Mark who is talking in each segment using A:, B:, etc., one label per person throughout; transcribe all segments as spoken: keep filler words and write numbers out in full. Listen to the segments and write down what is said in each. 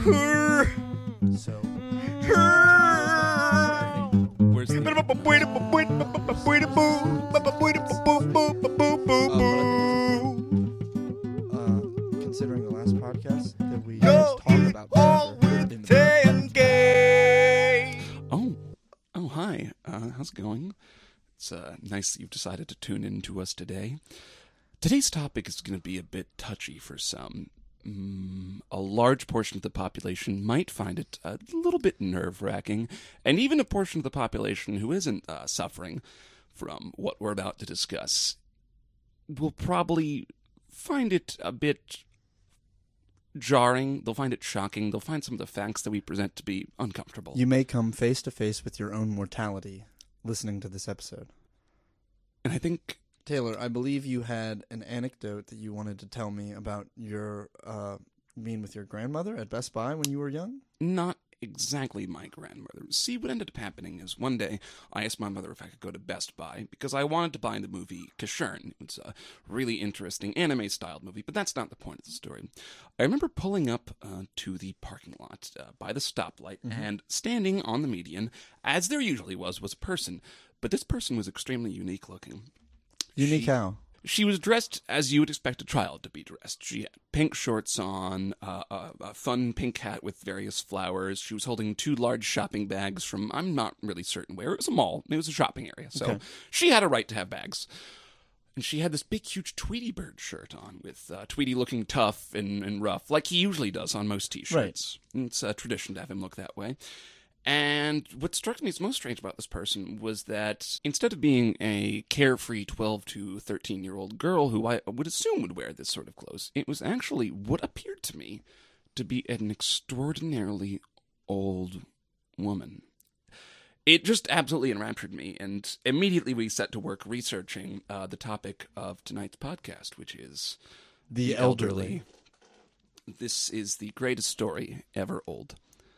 A: So,
B: Where's the...
A: uh, considering the last podcast that we just talked about together in the
B: Oh, oh, hi. Uh, how's it going? It's uh, nice that you've decided to tune in to us today. Today's topic is going to be a bit touchy for some. Mm, a large portion of the population might find it a little bit nerve-wracking, and even a portion of the population who isn't uh, suffering from what we're about to discuss will probably find it a bit jarring. They'll find it shocking. They'll find some of the facts that we present to be uncomfortable.
A: You may come face to face with your own mortality listening to this episode.
B: And I think...
A: Taylor, I believe you had an anecdote that you wanted to tell me about your uh, being with your grandmother at Best Buy when you were young?
B: Not exactly my grandmother. See, what ended up happening is one day I asked my mother if I could go to Best Buy because I wanted to buy the movie Kashern. It's a really interesting anime-styled movie, but that's not the point of the story. I remember pulling up uh, to the parking lot uh, by the stoplight, mm-hmm. and standing on the median, as there usually was, was a person. But this person was extremely unique looking.
A: Unique
B: she,
A: how?
B: She was dressed as you would expect a child to be dressed. She had pink shorts on, uh, a, a fun pink hat with various flowers. She was holding two large shopping bags from, I'm not really certain where. It was a mall. It was a shopping area. So okay. She had a right to have bags. And she had this big, huge Tweety Bird shirt on with uh, Tweety looking tough and, and rough, like he usually does on most T-shirts. Right. It's a tradition to have him look that way. And what struck me as most strange about this person was that instead of being a carefree twelve to thirteen-year-old girl who I would assume would wear this sort of clothes, it was actually what appeared to me to be an extraordinarily old woman. It just absolutely enraptured me, and immediately we set to work researching uh, the topic of tonight's podcast, which is
A: the, the elderly. elderly.
B: This is the greatest story ever old.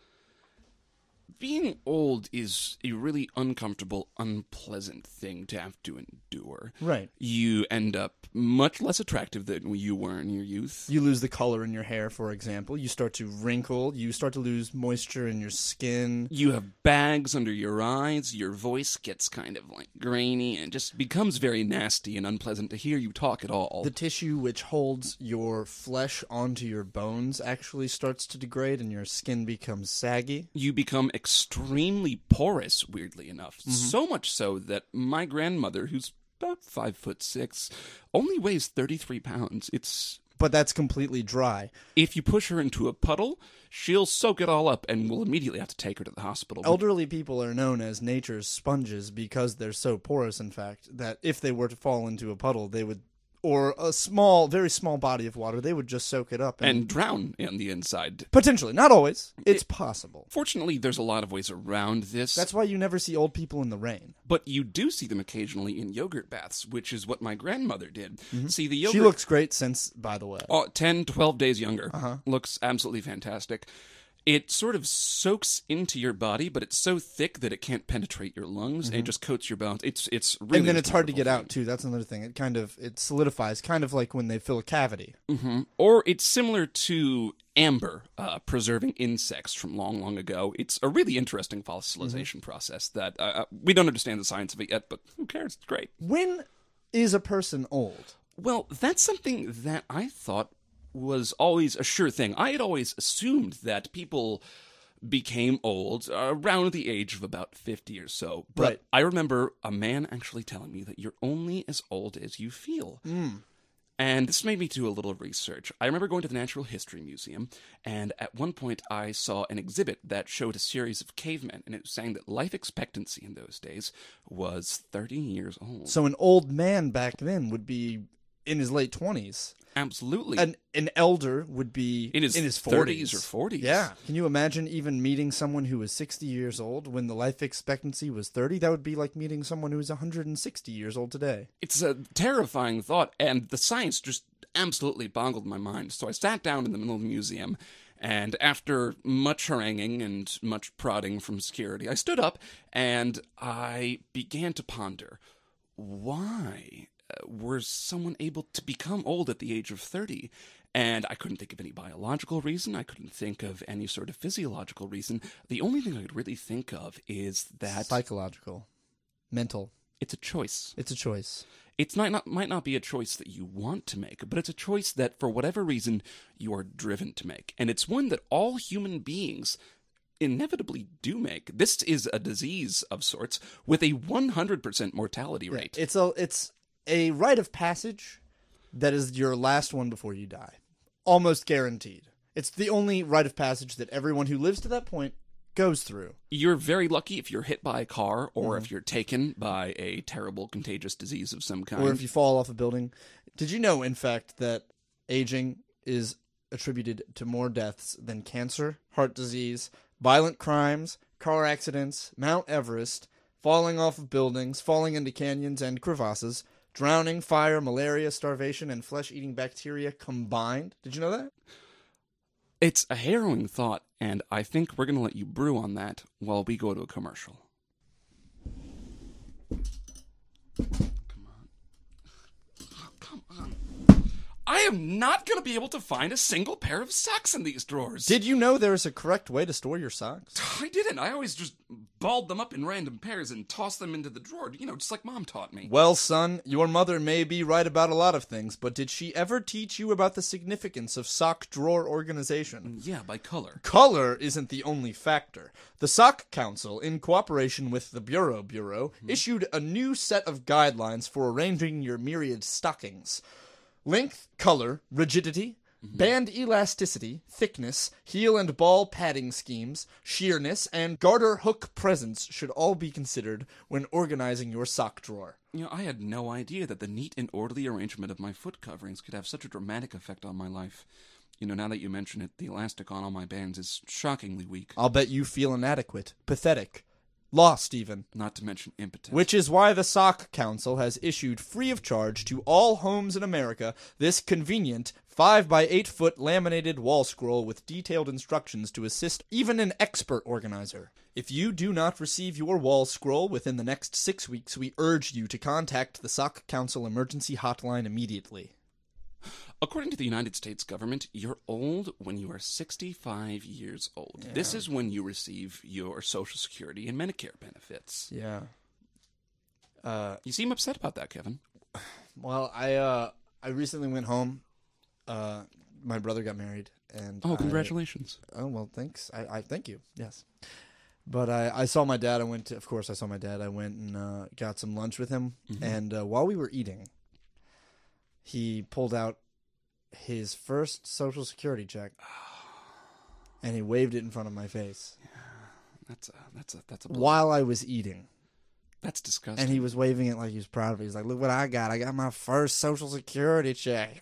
B: Being old is a really uncomfortable, unpleasant thing to have to endure.
A: Right.
B: You end up much less attractive than you were in your youth.
A: You lose the color in your hair, for example. You start to wrinkle. You start to lose moisture in your skin.
B: You have bags under your eyes. Your voice gets kind of like grainy and just becomes very nasty and unpleasant to hear you talk at all.
A: The tissue which holds your flesh onto your bones actually starts to degrade and your skin becomes saggy.
B: You become extremely porous, weirdly enough. Mm-hmm. So much so that my grandmother, who's about five foot six, only weighs thirty-three pounds. It's
A: but that's completely dry.
B: If you push her into a puddle, she'll soak it all up, and we'll immediately have to take her to the hospital.
A: Elderly people are known as nature's sponges because they're so porous, in fact, that if they were to fall into a puddle, they would. Or a small, very small body of water, they would just soak it up.
B: And, and drown on the inside.
A: Potentially. Not always. It's it, possible.
B: Fortunately, there's a lot of ways around this.
A: That's why you never see old people in the rain.
B: But you do see them occasionally in yogurt baths, which is what my grandmother did. Mm-hmm. See, the yogurt...
A: She looks great since, by the way.
B: Oh, ten, twelve days younger.
A: Uh-huh.
B: Looks absolutely fantastic. It sort of soaks into your body, but it's so thick that it can't penetrate your lungs, mm-hmm. and it just coats your bones. It's it's really
A: and then it's hard to get
B: thing.
A: out too. That's another thing. It kind of it solidifies, kind of like when they fill a cavity.
B: Mm-hmm. Or it's similar to amber, uh, preserving insects from long, long ago. It's a really interesting fossilization mm-hmm. process that uh, we don't understand the science of it yet, but who cares? It's great.
A: When is a person old?
B: Well, that's something that I thought was always a sure thing. I had always assumed that people became old around the age of about fifty or so. But
A: right.
B: I remember a man actually telling me that you're only as old as you feel.
A: Mm.
B: And this made me do a little research. I remember going to the Natural History Museum, and at one point I saw an exhibit that showed a series of cavemen, and it was saying that life expectancy in those days was thirty years old.
A: So an old man back then would be in his late twenties.
B: Absolutely.
A: An an elder would be
B: in his,
A: in his
B: thirties or forties.
A: Yeah. Can you imagine even meeting someone who was sixty years old when the life expectancy was thirty? That would be like meeting someone who is one hundred sixty years old today.
B: It's a terrifying thought, and the science just absolutely boggled my mind. So I sat down in the middle of the museum, and after much haranguing and much prodding from security, I stood up and I began to ponder, why were someone able to become old at the age of thirty? And I couldn't think of any biological reason. I couldn't think of any sort of physiological reason. The only thing I could really think of is that
A: Psychological. Mental.
B: it's a choice.
A: It's a choice.
B: It's not, not might not be a choice that you want to make, but it's a choice that, for whatever reason, you are driven to make. And it's one that all human beings inevitably do make. This is a disease of sorts with a one hundred percent mortality rate.
A: It's a it's a rite of passage that is your last one before you die. Almost guaranteed. It's the only rite of passage that everyone who lives to that point goes through.
B: You're very lucky if you're hit by a car or mm. if you're taken by a terrible contagious disease of some kind.
A: Or if you fall off a building. Did you know, in fact, that aging is attributed to more deaths than cancer, heart disease, violent crimes, car accidents, Mount Everest, falling off of buildings, falling into canyons and crevasses, drowning, fire, malaria, starvation, and flesh-eating bacteria combined? Did you know that?
B: It's a harrowing thought, and I think we're going to let you brew on that while we go to a commercial. Come on. Oh, come on. I am not going to be able to find a single pair of socks in these drawers.
A: Did you know there is a correct way to store your socks?
B: I didn't. I always just balled them up in random pairs and tossed them into the drawer, you know, just like Mom taught me.
A: Well, son, your mother may be right about a lot of things, but did she ever teach you about the significance of sock drawer organization?
B: Yeah, by color.
A: Color isn't the only factor. The Sock Council, in cooperation with the Bureau Bureau, mm-hmm. issued a new set of guidelines for arranging your myriad stockings. Length, color, rigidity, mm-hmm. band elasticity, thickness, heel and ball padding schemes, sheerness, and garter hook presence should all be considered when organizing your sock drawer.
B: You know, I had no idea that the neat and orderly arrangement of my foot coverings could have such a dramatic effect on my life. You know, now that you mention it, the elastic on all my bands is shockingly weak.
A: I'll bet you feel inadequate, pathetic, lost even.
B: Not to mention impotent.
A: Which is why the Sock Council has issued free of charge to all homes in America this convenient five by eight foot laminated wall scroll with detailed instructions to assist even an expert organizer. If you do not receive your wall scroll within the next six weeks, we urge you to contact the Sock Council emergency hotline immediately.
B: According to the United States government, you're old when you are sixty-five years old. Yeah. This is when you receive your Social Security and Medicare benefits.
A: Yeah. Uh,
B: you seem upset about that, Kevin.
A: Well, I uh, I recently went home. Uh, my brother got married, and
B: oh, congratulations!
A: I, oh well, thanks. I, I thank you. Yes. But I, I saw my dad. I went to, of course, I saw my dad. I went and uh, got some lunch with him, mm-hmm. and uh, while we were eating, he pulled out his first Social Security check, and he waved it in front of my face.
B: Yeah, that's a that's a that's a
A: while I was eating.
B: That's disgusting.
A: And he was waving it like he was proud of it. He's like, "Look what I got! I got my first Social Security check."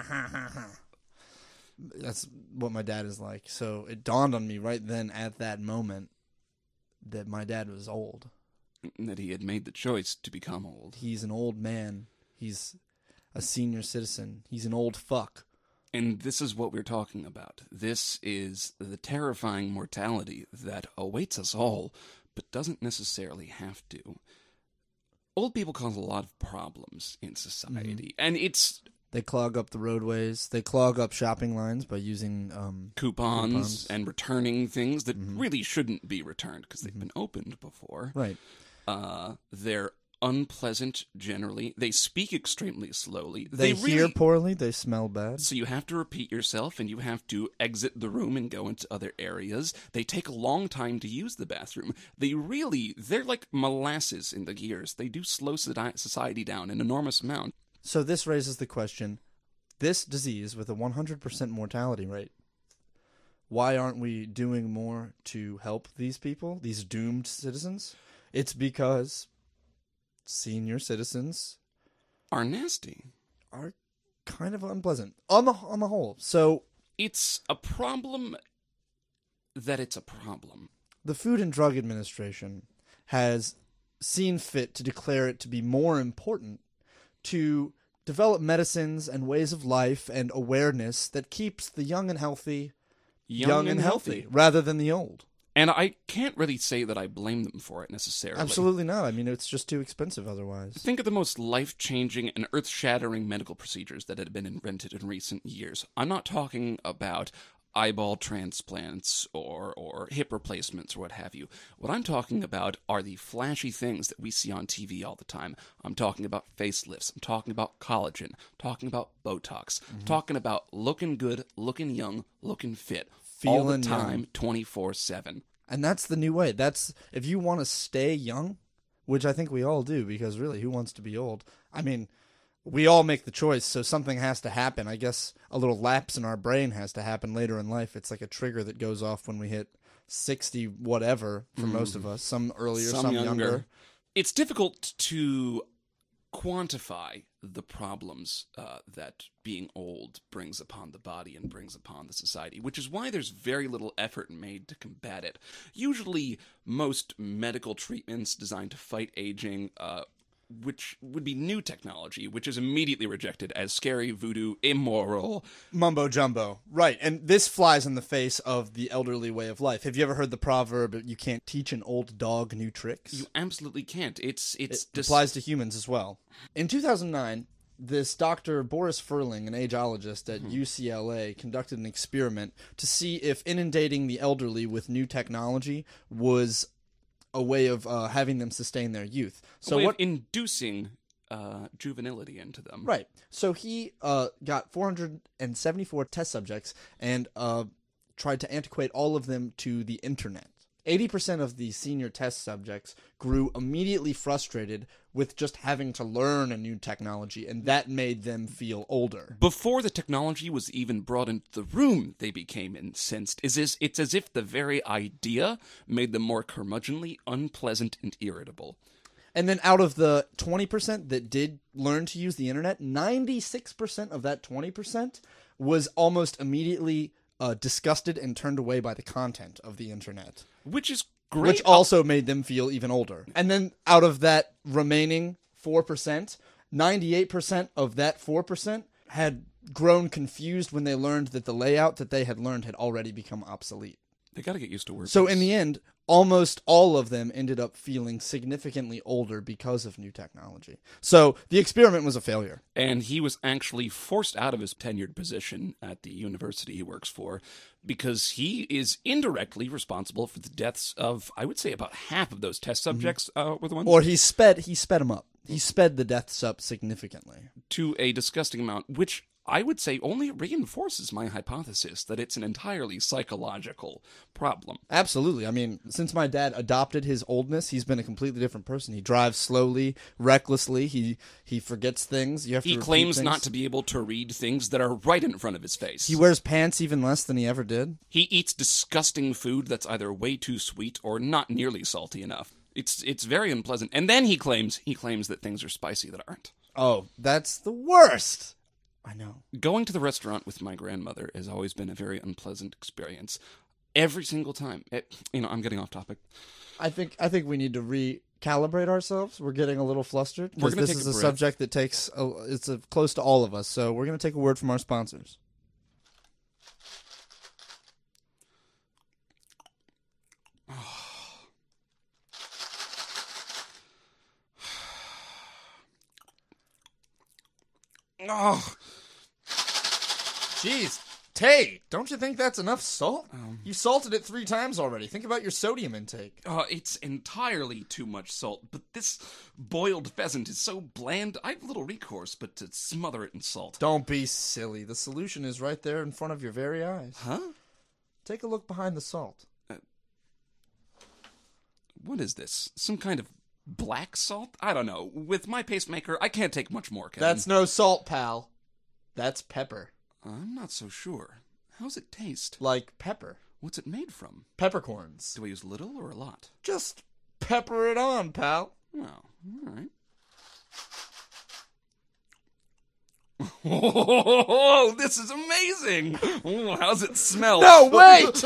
A: That's what my dad is like. So it dawned on me right then, at that moment, that my dad was old.
B: That he had made the choice to become old.
A: He's an old man. He's a senior citizen. He's an old fuck.
B: And this is what we're talking about. This is the terrifying mortality that awaits us all, but doesn't necessarily have to. Old people cause a lot of problems in society, mm-hmm. and it's...
A: They clog up the roadways. They clog up shopping lines by using um,
B: coupons,
A: coupons
B: and returning things that
A: mm-hmm.
B: really shouldn't be returned because they've
A: mm-hmm.
B: been opened before.
A: Right.
B: Uh, they're unpleasant generally. They speak extremely slowly.
A: They,
B: they
A: hear
B: really,
A: poorly. They smell bad.
B: So you have to repeat yourself, and you have to exit the room and go into other areas. They take a long time to use the bathroom. They really, they're like molasses in the gears. They do slow society down an enormous amount.
A: So this raises the question, this disease with a one hundred percent mortality rate, why aren't we doing more to help these people, these doomed citizens? It's because senior citizens
B: are nasty,
A: are kind of unpleasant on the on the whole. So
B: it's a problem that it's a problem.
A: The Food and Drug Administration has seen fit to declare it to be more important to develop medicines and ways of life and awareness that keeps the young and healthy young,
B: young
A: and
B: and
A: healthy,
B: healthy
A: rather than the old.
B: And I can't really say that I blame them for it necessarily.
A: Absolutely not. I mean, it's just too expensive otherwise.
B: Think of the most life-changing and earth-shattering medical procedures that had been invented in recent years. I'm not talking about eyeball transplants or, or hip replacements or what have you. What I'm talking about are the flashy things that we see on T V all the time. I'm talking about facelifts. I'm talking about collagen. I'm talking about Botox. Mm-hmm. I'm talking about looking good, looking young, looking fit.
A: Feeling
B: all the time,
A: young.
B: twenty-four seven.
A: And that's the new way. That's if you want to stay young, which I think we all do, because really, who wants to be old? I mean, we all make the choice, so something has to happen. I guess a little lapse in our brain has to happen later in life. It's like a trigger that goes off when we hit sixty whatever for mm. most of us. Some earlier, some, some younger. younger.
B: It's difficult to quantify the problems uh, that being old brings upon the body and brings upon the society, which is why there's very little effort made to combat it. Usually, most medical treatments designed to fight aging, uh, which would be new technology, which is immediately rejected as scary, voodoo, immoral.
A: Mumbo jumbo. Right, and this flies in the face of the elderly way of life. Have you ever heard the proverb, you can't teach an old dog new tricks?
B: You absolutely can't. It's it's
A: It
B: dis-
A: applies to humans as well. In two thousand nine, this Doctor Boris Furling, an ageologist at mm-hmm. U C L A, conducted an experiment to see if inundating the elderly with new technology was a way of uh, having them sustain their youth. So
B: a way
A: what
B: of inducing uh, juvenility into them.
A: Right. So he uh, got four hundred seventy-four test subjects and uh, tried to antiquate all of them to the internet. eighty percent of the senior test subjects grew immediately frustrated with just having to learn a new technology, and that made them feel older.
B: Before the technology was even brought into the room, they became incensed. It's as, it's as if the very idea made them more curmudgeonly, unpleasant, and irritable.
A: And then out of the twenty percent that did learn to use the internet, ninety-six percent of that twenty percent was almost immediately uh, disgusted and turned away by the content of the internet.
B: Which is great.
A: Which also made them feel even older. And then out of that remaining four percent, ninety-eight percent of that four percent had grown confused when they learned that the layout that they had learned had already become obsolete.
B: They got to get used to WordPress.
A: So in the end, almost all of them ended up feeling significantly older because of new technology. So the experiment was a failure.
B: And he was actually forced out of his tenured position at the university he works for because he is indirectly responsible for the deaths of, I would say, about half of those test subjects mm-hmm. uh, were the ones...
A: Or he sped, he sped them up. He sped the deaths up significantly.
B: To a disgusting amount, which I would say only reinforces my hypothesis that it's an entirely psychological problem.
A: Absolutely. I mean, since my dad adopted his oldness, he's been a completely different person. He drives slowly, recklessly. He he forgets things. You have to
B: He claims things. Not to be able to read things that are right in front of his face.
A: He wears pants even less than he ever did.
B: He eats disgusting food that's either way too sweet or not nearly salty enough. It's it's very unpleasant. And then he claims he claims that things are spicy that aren't.
A: Oh, that's the worst. I know.
B: Going to the restaurant with my grandmother has always been a very unpleasant experience. Every single time. It, you know, I'm getting off topic.
A: I think I think we need to recalibrate ourselves. We're getting a little flustered because this is a, a subject that takes a, it's a, close to all of us. So we're going to take a word from our sponsors.
B: Oh,
A: jeez, Tay, don't you think that's enough salt?
B: Um,
A: you salted it three times already. Think about your sodium intake.
B: Uh, it's entirely too much salt, but this boiled pheasant is so bland, I have little recourse but to smother it in salt.
A: Don't be silly. The solution is right there in front of your very eyes.
B: Huh?
A: Take a look behind the salt.
B: Uh, what is this? Some kind of black salt? I don't know. With my pacemaker, I can't take much more, Kevin.
A: That's no salt, pal. That's pepper.
B: I'm not so sure. How's it taste?
A: Like pepper.
B: What's it made from?
A: Peppercorns.
B: Do I use little or a lot?
A: Just pepper it on, pal.
B: Oh, all right. Oh, this is amazing! Oh, how's it smell?
A: No, wait!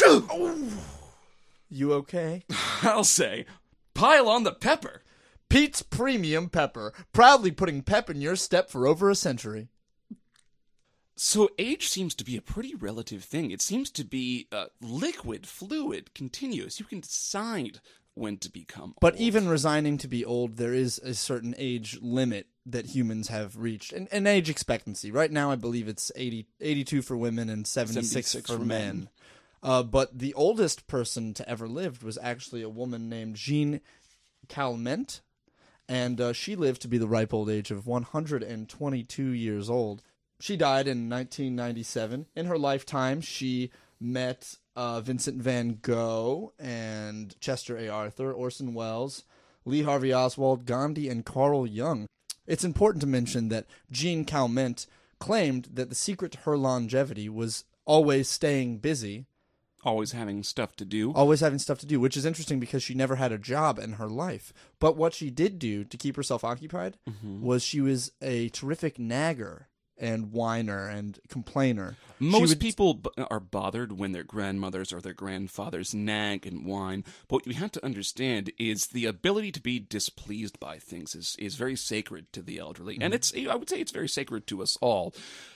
A: You okay?
B: I'll say. Pile on the pepper.
A: Pete's Premium Pepper, proudly putting pep in your step for over a century.
B: So age seems to be a pretty relative thing. It seems to be uh, liquid, fluid, continuous. You can decide when to become
A: But
B: old.
A: even resigning to be old, there is a certain age limit that humans have reached. An, an age expectancy. Right now, I believe it's eighty, eighty-two for women and seventy-six,
B: seventy-six
A: for
B: for
A: men.
B: men.
A: Uh, but the oldest person to ever lived was actually a woman named Jean Calment, and uh, she lived to be the ripe old age of one hundred twenty-two years old. She died in nineteen ninety-seven. In her lifetime, she met uh, Vincent van Gogh and Chester A. Arthur, Orson Welles, Lee Harvey Oswald, Gandhi, and Carl Jung. It's important to mention that Jean Calment claimed that the secret to her longevity was always staying busy,
B: Always having stuff to do.
A: always having stuff to do, which is interesting because she never had a job in her life. But what she did do to keep herself occupied
B: Mm-hmm.
A: was she was a terrific nagger and whiner and complainer. She
B: Most
A: would-
B: people b- are bothered when their grandmothers or their grandfathers nag and whine, but what you have to understand is the ability to be displeased by things is, is very sacred to the elderly,
A: Mm-hmm.
B: and it's I would say it's very sacred to us all.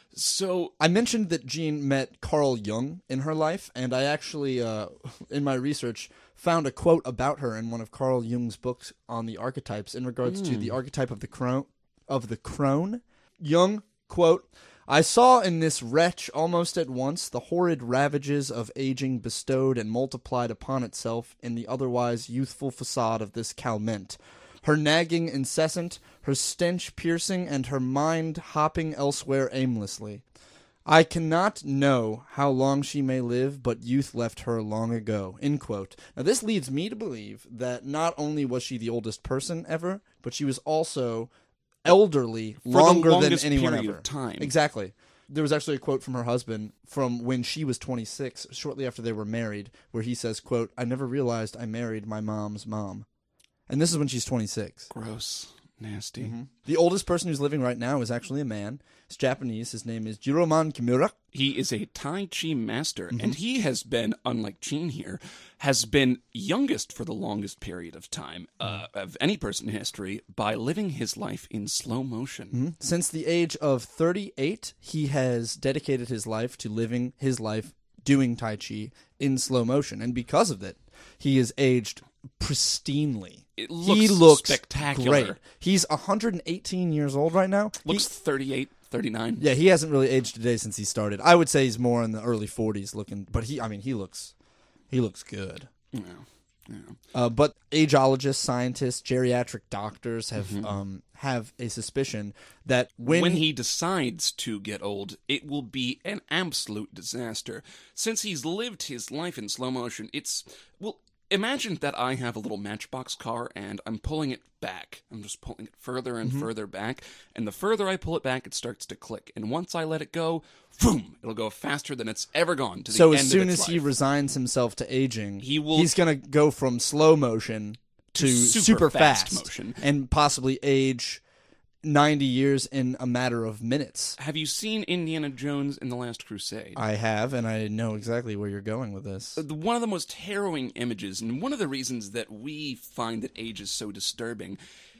B: So
A: I mentioned that Jean met Carl Jung in her life, and I actually, uh, in my research, found a quote about her in one of Carl Jung's books on the archetypes in regards to the archetype of the crone. Of the crone, Jung quote: "I saw in this wretch almost at once the horrid ravages of aging bestowed and multiplied upon itself in the otherwise youthful facade of this Calment. Her nagging incessant, her stench piercing, and her mind hopping elsewhere aimlessly. I cannot know how long she may live, but youth left her long ago." End quote. Now this leads me to believe that not only was she the oldest person ever, but she was also elderly
B: the
A: longer than
B: longest
A: anyone
B: period
A: ever.
B: of time.
A: Exactly. There was actually a quote from her husband from when she was twenty-six, shortly after they were married, where he says, quote, "I never realized I married my mom's mom." And this is when she's twenty-six.
B: gross, nasty.
A: The oldest person who's living right now is actually a man. He's Japanese. His name is Jiroman Kimura.
B: He is a Tai Chi master,
A: Mm-hmm.
B: and he has been, unlike Gene here, has been youngest for the longest period of time uh, of any person in history by living his life in slow motion.
A: Since the age of thirty-eight, he has dedicated his life to living his life doing Tai Chi in slow motion. And because of it, he is aged pristinely.
B: It
A: he
B: looks
A: looks
B: spectacular.
A: great. He's one hundred eighteen years old right now. He-
B: Looks thirty-eight, thirty-nine.
A: yeah, he hasn't really aged a day since he started. I would say he's more in the early forties looking, but he, I mean, he looks, he looks good.
B: Yeah. Yeah.
A: Uh, but ageologists, scientists, geriatric doctors have um, have a suspicion that when,
B: When, he decides to get old, it will be an absolute disaster. Since he's lived his life in slow motion, it's... Well, imagine that I have a little Matchbox car and I'm pulling it back. I'm just pulling it further and further back, and the further I pull it back, it starts to click. And once I let it go, boom, it'll go faster than it's ever gone to the
A: so
B: end
A: as soon
B: of its
A: as
B: life.
A: he resigns himself to aging,
B: He will-
A: he's going to go from slow motion to,
B: super
A: super,
B: fast
A: fast,
B: motion.
A: and possibly age ninety years in a matter of minutes.
B: Have you seen Indiana Jones in The Last Crusade?
A: I have, and I know exactly where you're going with this.
B: The- one of the most harrowing images, and one of the reasons that we find that age is so disturbing,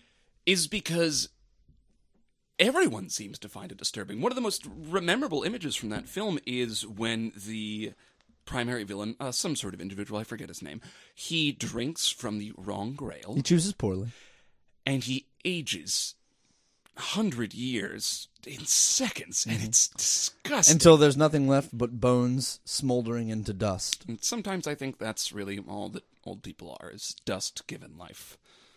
B: is because everyone seems to find it disturbing. One of the most memorable images from that film is when the primary villain, uh, some sort of individual, I forget his name, he drinks from the wrong grail,
A: He chooses poorly.
B: and he ages hundred years in seconds, and it's disgusting.
A: Until there's nothing left but bones smoldering into dust.
B: And sometimes I think that's really all that old people are, is dust given life.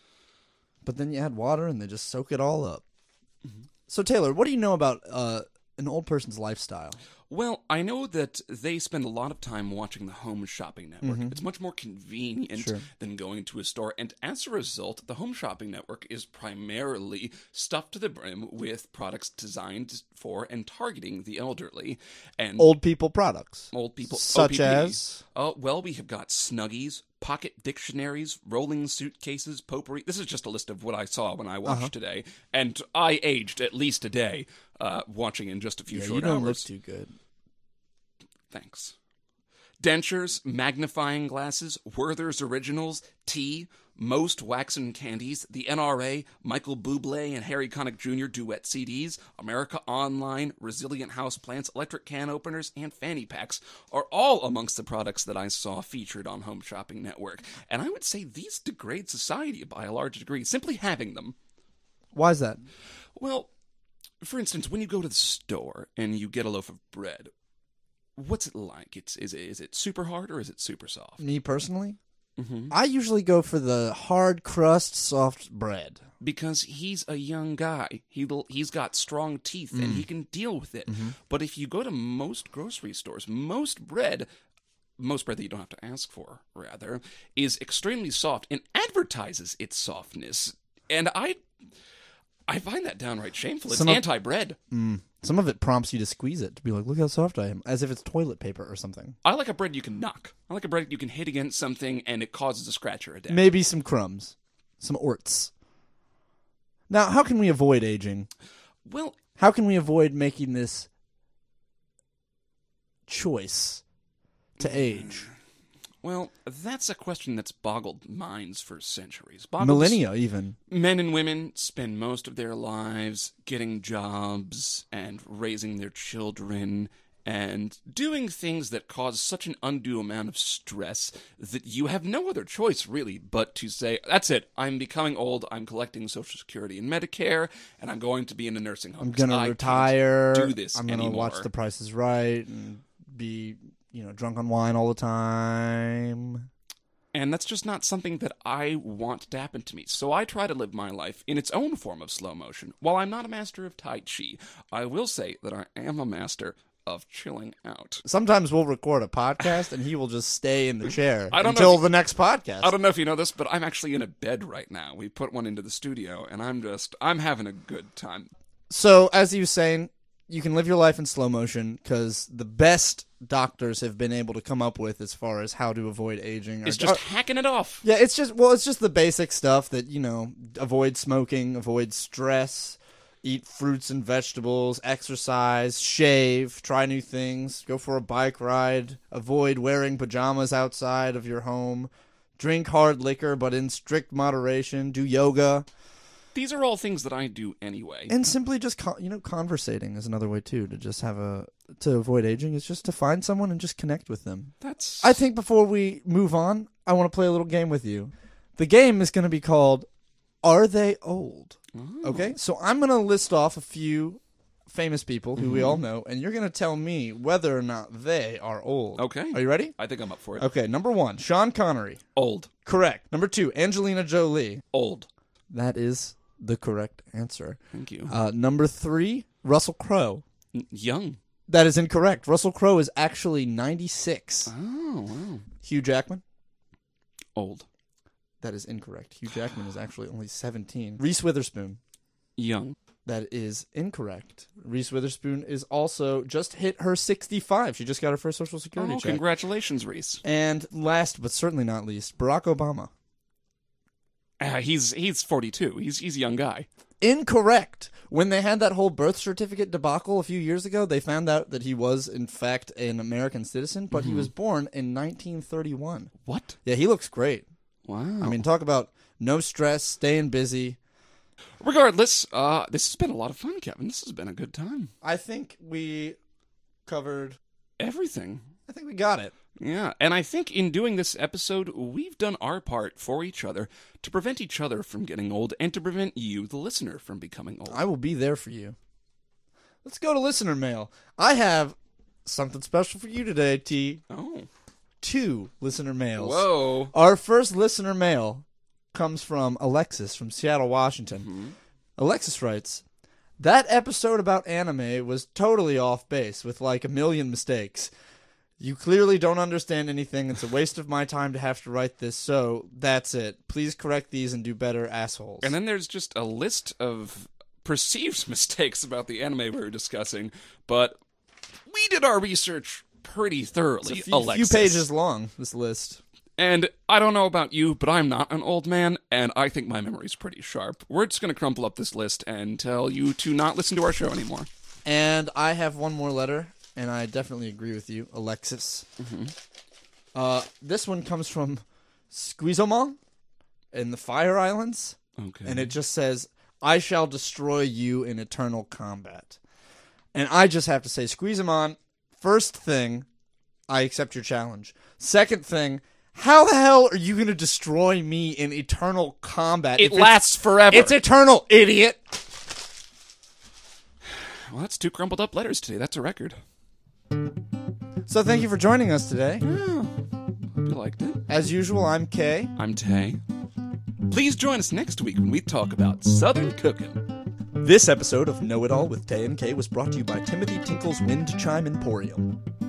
A: But then you add water and they just soak it all up. So, Taylor, what do you know about uh, an old person's lifestyle?
B: Well, I know that they spend a lot of time watching the Home Shopping Network. It's much more convenient
A: Sure.
B: than going to a store, and as a result, the Home Shopping Network is primarily stuffed to the brim with products designed for and targeting the elderly and
A: Old people products.
B: old people.
A: Such
B: O P P.
A: as?
B: Oh, well, we have got Snuggies, pocket dictionaries, rolling suitcases, potpourri. This is just a list of what I saw when I watched
A: Uh-huh.
B: today, and I aged at least a day uh, watching in just a few
A: Yeah,
B: short
A: you don't
B: hours.
A: look too good.
B: Thanks. Dentures, magnifying glasses, Werther's Originals, tea, most wax and candies, the N R A, Michael Bublé and Harry Connick Junior duet C Ds, America Online, resilient houseplants, electric can openers, and fanny packs are all amongst the products that I saw featured on Home Shopping Network. And I would say these degrade society by a large degree, simply having them.
A: Why is that?
B: Well, for instance, when you go to the store and you get a loaf of bread, what's it like? It's is it, is it super hard or is it super soft?
A: Me personally?
B: Mm-hmm.
A: I usually go for the hard crust, soft bread.
B: Because he's a young guy. He he's got strong teeth and he can deal with it. Mm-hmm. But if you go to most grocery stores, most bread, most bread that you don't have to ask for, rather, is extremely soft and advertises its softness. And I I find that downright shameful. It's
A: Some of-
B: anti-bread.
A: Mm. Some of it prompts you to squeeze it, to be like, look how soft I am, as if it's toilet paper or something.
B: I like a bread you can knock. I like a bread you can hit against something and it causes a scratch or a dent.
A: Maybe some crumbs. Some orts. Now, how can we avoid aging?
B: Well,
A: How can we avoid making this choice to age?
B: well, that's a question that's boggled minds for centuries. Boggled
A: Millennia, even.
B: Men and women spend most of their lives getting jobs and raising their children and doing things that cause such an undue amount of stress that you have no other choice, really, but to say, that's it, I'm becoming old, I'm collecting Social Security and Medicare, and I'm going to be in a nursing home.
A: I'm going to
B: I
A: retire.
B: can't do this
A: I'm going to
B: anymore.
A: watch The Price is Right and be, you know, drunk on wine all the time.
B: And that's just not something that I want to happen to me. So I try to live my life in its own form of slow motion. While I'm not a master of Tai Chi, I will say that I am a master of chilling out.
A: Sometimes we'll record a podcast and he will just stay in the chair
B: I don't
A: until
B: know if
A: the next podcast.
B: I don't know if you know this, but I'm actually in a bed right now. We put one into the studio, and I'm just, I'm having a good time.
A: So, as you were saying, you can live your life in slow motion because the best doctors have been able to come up with as far as how to avoid aging.
B: It's
A: Or-
B: just
A: or-
B: hacking it off.
A: yeah, it's just, well, it's just the basic stuff that, you know, avoid smoking, avoid stress, eat fruits and vegetables, exercise, shave, try new things, go for a bike ride, avoid wearing pajamas outside of your home, drink hard liquor but in strict moderation, do yoga.
B: These are all things that I do anyway.
A: And simply just, con- you know, conversating is another way, too, to just have a, to avoid aging, is just to find someone and just connect with them.
B: That's...
A: I think before we move on, I want to play a little game with you. The game is going to be called, Are They Old?
B: Oh.
A: Okay, so I'm going to list off a few famous people who we all know, and you're going to tell me whether or not they are old.
B: Okay.
A: Are you ready?
B: I think I'm up for it.
A: Okay, number one, Sean Connery.
B: Old.
A: Correct. Number two, Angelina Jolie.
B: Old.
A: That is the correct answer.
B: Thank you.
A: Uh, number three, Russell Crowe.
B: N- Young.
A: That is incorrect. Russell Crowe is actually ninety-six.
B: Oh, wow.
A: Hugh Jackman.
B: Old.
A: That is incorrect. Hugh Jackman is actually only seventeen. Reese Witherspoon.
B: Young.
A: That is incorrect. Reese Witherspoon is also just hit her sixty-five. She just got her first Social Security
B: Oh,
A: check.
B: congratulations, Reese.
A: And last, but certainly not least, Barack Obama.
B: Uh, he's he's forty-two. He's he's a young guy.
A: Incorrect. When they had that whole birth certificate debacle a few years ago, they found out that he was, in fact, an American citizen, but
B: Mm-hmm.
A: he was born in nineteen thirty-one.
B: What?
A: Yeah, he looks great.
B: Wow.
A: I mean, talk about no stress, staying busy.
B: regardless, uh, this has been a lot of fun, Kevin. This has been a good time.
A: I think we covered...
B: Everything.
A: I think we got it.
B: Yeah, and I think in doing this episode, we've done our part for each other to prevent each other from getting old and to prevent you, the listener, from becoming old.
A: I will be there for you. Let's go to listener mail. I have something special for you today, T.
B: Oh.
A: Two listener mails.
B: Whoa.
A: Our first listener mail comes from Alexis from Seattle, Washington.
B: Mm-hmm.
A: Alexis writes, that episode about anime was totally off base with like a million mistakes. You clearly don't understand anything. It's a waste of my time to have to write this, so that's it. Please correct these and do better, assholes.
B: And then there's just a list of perceived mistakes about the anime we were discussing, but we did our research pretty thoroughly,
A: it's a few,
B: Alexis.
A: few pages long, this list.
B: And I don't know about you, but I'm not an old man, and I think my memory's pretty sharp. We're just going to crumple up this list and tell you to not listen to our show anymore.
A: And I have one more letter, and I definitely agree with you, Alexis.
B: Mm-hmm.
A: Uh, this one comes from Squeezomon in the Fire Islands.
B: Okay.
A: And it just says, I shall destroy you in eternal combat. And I just have to say, Squeezamon, first thing, I accept your challenge. Second thing, how the hell are you going to destroy me in eternal combat?
B: It lasts forever.
A: It's eternal, idiot.
B: Well, that's two crumpled up letters today. That's a record.
A: So thank you for joining us today.
B: Yeah. Hope you liked it.
A: As usual, I'm Kay.
B: I'm Tay. Please join us next week when we talk about Southern cooking.
A: This episode of Know It All with Tay and Kay was brought to you by Timothy Tinkle's Wind Chime Emporium.